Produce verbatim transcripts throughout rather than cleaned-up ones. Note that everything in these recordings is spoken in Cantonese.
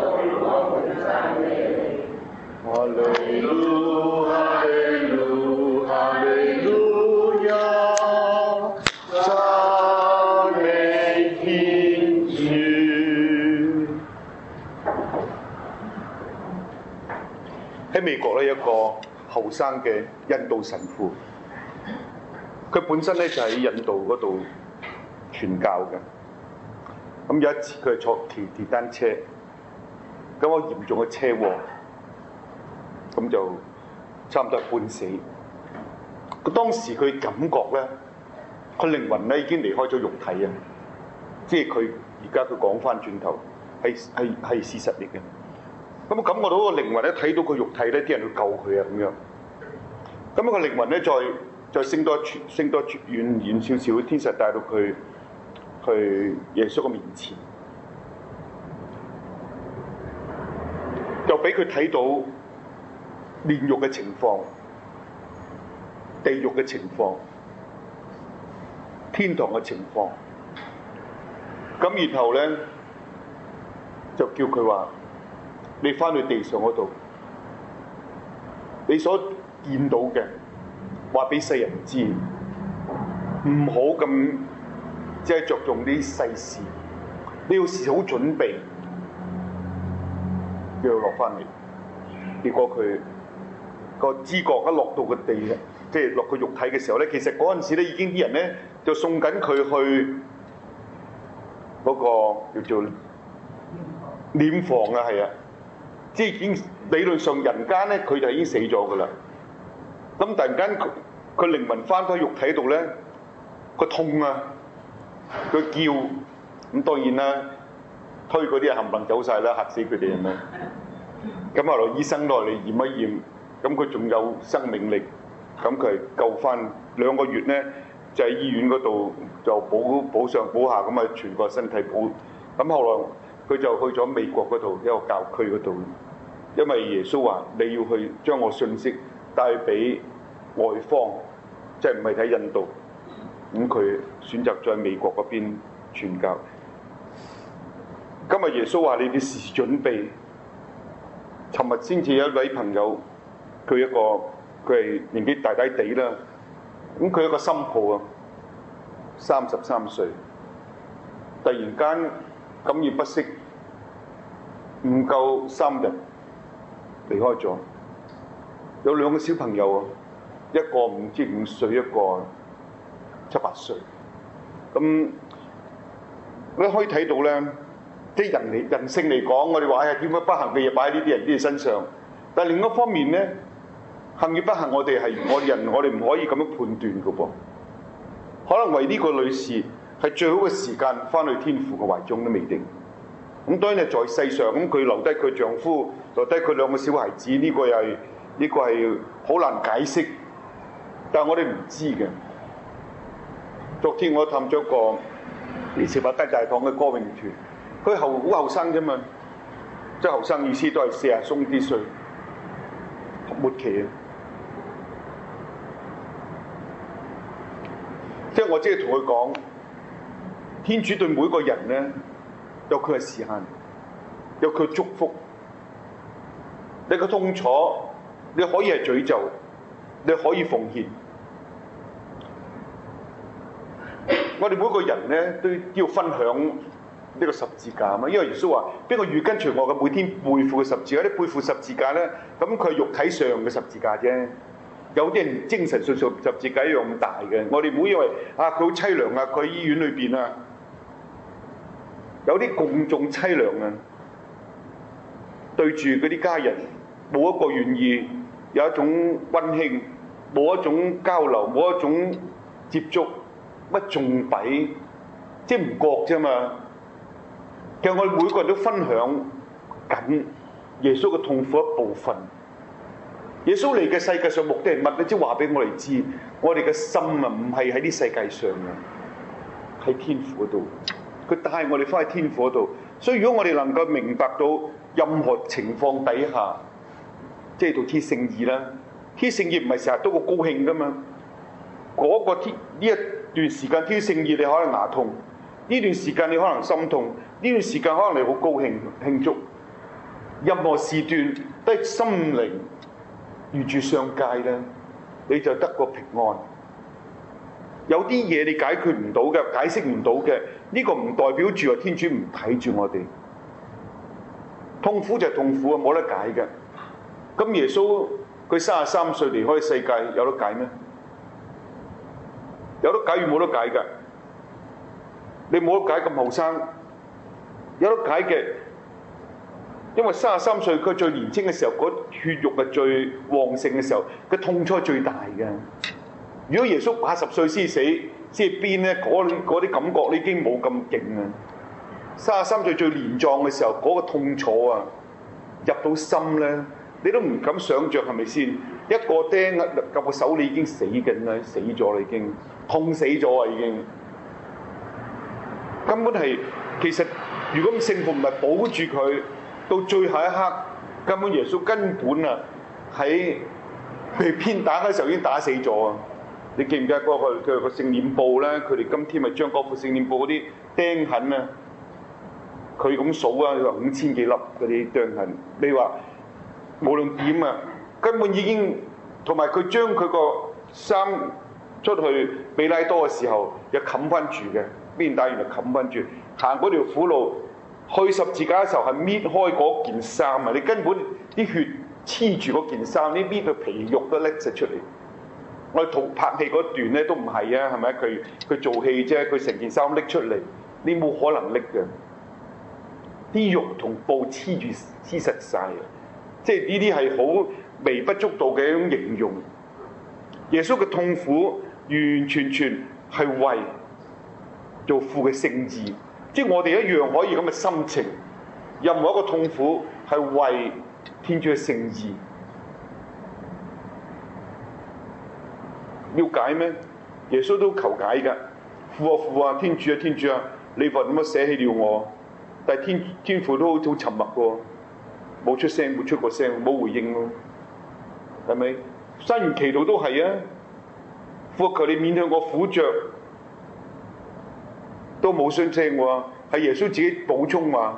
哈利路，哈利路，哈利路亞，讚美天主。喺美國咧，一個後生嘅印度神父，佢本身咧就喺印度嗰度傳教嘅。咁有一次佢係坐騎電單車，咁個嚴重嘅車禍，咁就差唔多係半死。佢當時佢感覺咧，佢靈魂咧已經離開咗肉體啊！即係佢而家佢講翻轉頭，係係係事實嚟嘅。咁感覺到個靈魂咧，睇到佢肉體咧，啲人去救佢啊咁樣。咁個靈魂咧，再再升多升多遠遠少少，天神帶到佢去耶穌嘅面前，就俾佢睇到煉獄嘅情況、地獄嘅情況、天堂嘅情況。咁然後咧，就叫佢話：你翻去地上嗰度，你所見到嘅話俾世人知，唔好咁即係着重啲世事，你要時好準備，要落翻嚟。結果佢個知覺一落到個地嘅，即係落個肉體嘅時候咧，其實嗰陣時咧已經啲人咧就送緊佢去嗰個叫做殮房啊，係啊，即係已經理論上人間咧佢就已經死咗噶啦。咁突然間佢佢靈魂翻返肉體度咧，個痛啊！佢叫，咁當然啦，推嗰啲冚唪唥走晒啦，嚇死佢哋係咪？咁後來醫生落嚟驗一驗，咁佢仲有生命力，咁佢救翻兩個月咧，就喺醫院嗰度就補補上補下，咁啊全個身體補。咁後來佢就去咗美國嗰度一個教區嗰度，因為耶穌話你要去將我信息帶俾外方，即係唔係睇印度。咁佢選擇在美國嗰邊傳教。今日耶穌話你哋時準備。尋日先至有一位朋友，佢一個佢係年紀大大地啦，咁佢一個新抱啊，三十三歲，突然間感染不適，唔夠三日離開咗。有兩個小朋友啊，一個唔知五歲，一個七八歲。咁你可以睇到咧，即係人嚟人性嚟講，我哋話係點解不幸嘅嘢擺喺呢啲人啲身上？但係另一方面咧，幸與不幸，我哋係我哋人，我哋唔可以咁樣判斷嘅噃。可能為呢個女士係最好嘅時間翻去天父嘅懷中都未定。咁當然係在世上，咁佢留低佢丈夫，留低佢兩個小孩子，呢、這個又係呢、這個係好難解釋。但係我哋唔知嘅。昨天我探咗個嚟自百德大堂嘅歌詠團，佢後好後生啫嘛，即係後生意思都係四十鬆啲歲，末期啊！即係我即係同佢講，天主對每個人咧有佢嘅時限，有佢嘅祝福。你嘅痛楚，你可以係詛咒，你可以奉獻。我哋每個人咧都要分享呢個十字架啊嘛，因為耶穌話：邊個願跟隨我嘅，每天背負嘅十字架，啲背負十字架咧，咁佢係肉體上嘅十字架啫。有啲人精神上十字架一樣咁大嘅。我哋唔好以為啊，佢好凄涼啊，佢喺醫院裏邊啊，有啲共眾凄涼啊，對住嗰啲家人，冇一個願意有一種溫馨，冇一種交流，冇一種接觸。乜仲比？即係唔覺啫嘛。其實我哋每個人都分享緊耶穌嘅痛苦一部分。耶穌嚟嘅世界上目的係乜咧？即係話俾我哋知，我哋嘅心啊唔係喺啲世界上嘅，喺天父嗰度。佢帶我哋翻去天父嗰度。所以如果我哋能夠明白到任何情況底下，即係到天聖意啦，天聖意唔係成日都好高興噶嘛。嗰、那個天呢一段時間天聖意，你可能牙痛；呢段時間你可能心痛；呢段時間可能你好高興慶祝。 任何時段都係心靈與主相介咧，你就得個平安。有啲嘢你解決唔到嘅，解釋唔到嘅，呢個唔代表住話天主唔睇住我哋。痛苦就係痛苦啊，冇得解嘅。咁耶穌佢三十三歲離開世界，有得解咩？有得解與冇得解㗎。你冇得解咁後生，有得解嘅。因為三十三歲佢最年輕嘅時候，嗰血肉係最旺盛嘅時候，佢痛楚係最大嘅。如果耶穌八十歲先死，先邊咧，嗰啲感覺你已經冇咁勁啊！三十三歲最年壯嘅時候，嗰、嗰個痛楚啊，入到心咧，你都唔敢想像係咪先？一個釘入個手，你已經死緊啦，死咗啦已經，痛死咗啊已經。根本係其實，如果聖父唔係保住佢，到最後一刻，根本耶穌根本啊喺被鞭打嘅時候已經打死咗啊！你記唔記得嗰個佢個聖臉布咧？佢哋今天咪將嗰副聖臉布嗰啲釘痕啊，佢咁數啊，佢話五千幾粒嗰啲釘痕。你話無論點啊，根本已經同埋佢將佢個衫出去比拉多嘅時候，又冚翻住嘅，鞭打完就冚翻住，行嗰條苦路。去十字架嘅時候係搣開嗰件衫啊！你根本啲血黐住嗰件衫，呢搣佢皮肉都拎晒出嚟。我哋同拍戲嗰段咧都唔係啊，係咪？佢佢做戲啫，佢成件衫拎出嚟，你冇可能拎嘅。啲肉同布黐住黐實晒啊！即係呢啲係好微不足道嘅一種形容。耶穌嘅痛苦完完全全係為做父嘅聖意。即係我哋一樣可以咁嘅心情，任何一個痛苦係為天主嘅聖意。要解咩？耶穌都求解㗎。父啊父啊，天主啊天主啊，你話點樣捨棄了我？但係天天父都好沉默喎，冇出聲，冇出過聲，冇回應咯，係咪？生完祈禱都係啊，父啊求你免去我苦着。都冇聲聲喎，係耶穌自己補充話，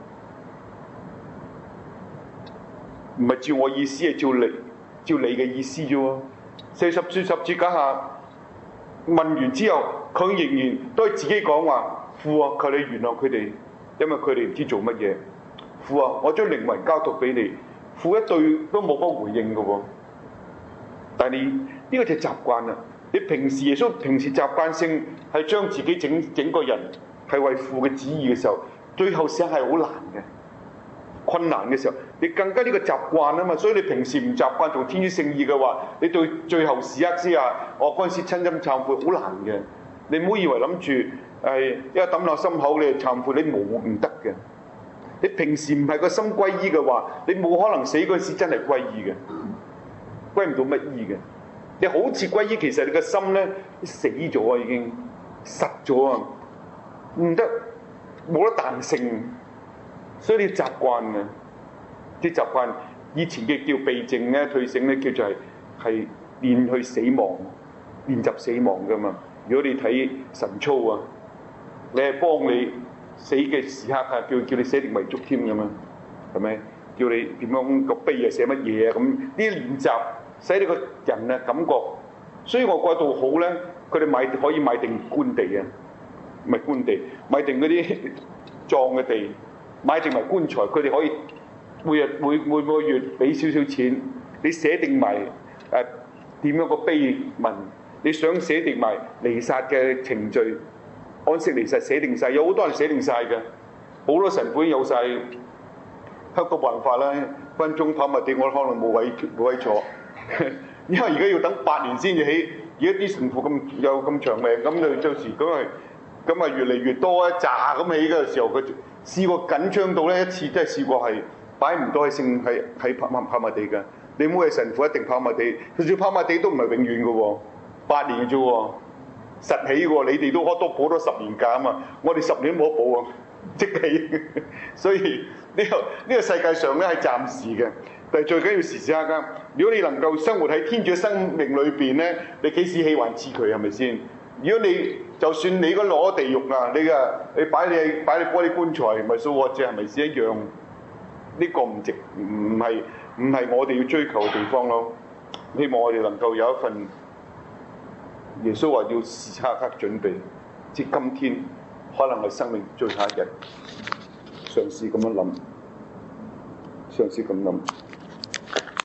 唔係照我意思，係照你照你嘅意思啫喎。四十歲十字架下問完之後，佢仍然都係自己講話：父啊，求你原諒佢哋，因為佢哋唔知做乜嘢。父啊，我將靈魂交託俾你。父一對都冇乜回應嘅喎。但係你呢、這個就係習慣啦。你平時耶穌平時習慣性係將自己整整個人係為父嘅旨意嘅時候，最後時刻係好難嘅，困難嘅時候，你更加呢個習慣啊嘛，所以你平時唔習慣做天主聖意嘅話，你對最後時刻之下，我嗰陣時親心懺悔好難嘅。你唔好以為諗住係一抌落心口你就懺悔，你冇唔得嘅。你平時唔係個心歸依嘅話，你冇可能死嗰陣時真係歸依嘅，歸唔到乜依嘅。你好似歸依，其實你個心咧死咗啊，已經實咗啊，唔得，冇得彈性，所以你習慣嘅，啲習慣以前嘅叫避靜咧、退省咧，叫做係係練去死亡、練習死亡噶嘛。如果你睇神操啊，你係幫你死嘅時刻啊，叫叫你寫定遺囑添咁嘛，係咪？叫你點樣個碑啊，寫乜嘢啊咁？呢啲練習。使你個人啊感覺，所以我覺得好咧。佢哋買可以買定官地啊，唔係官地，買定嗰啲葬嘅地，買定埋棺材。佢哋可以每日每每個月俾少少錢，你寫定埋誒點樣個碑文，你想寫定埋彌撒嘅程序，安息彌撒寫定晒，有好多人寫定晒嘅，好多神父有晒。香港辦法啦，分鐘跑埋地，我可能冇位冇位坐。因為而家要等八年先至起，而家啲神父咁有咁長命，咁就到時咁係咁啊越嚟越多一紮咁起嘅時候，佢試過緊張到咧一次，真係試過係擺唔到喺聖喺喺跑跑馬地嘅。你唔好係神父一定跑馬地，就算跑馬地都唔係永遠嘅喎，八年嘅啫喎，實起喎。你哋都可多補多十年假啊嘛，我哋十年都冇得補啊，即起。所以呢個呢個世界上咧係暫時嘅。但係最緊要時時刻刻，如果你能夠生活喺天主嘅生命裏邊咧，你幾時起還似佢係咪先？如果你就算你嗰攞地獄啊，你啊你擺你擺你玻璃棺材咪數我啫係咪先一樣？ 呢個唔值，唔係唔係我哋要追求嘅地方咯。希望我哋能夠有一份耶穌話要時刻刻準備，即係今天可能係生命最後一日，嘗試咁樣諗，嘗試咁諗。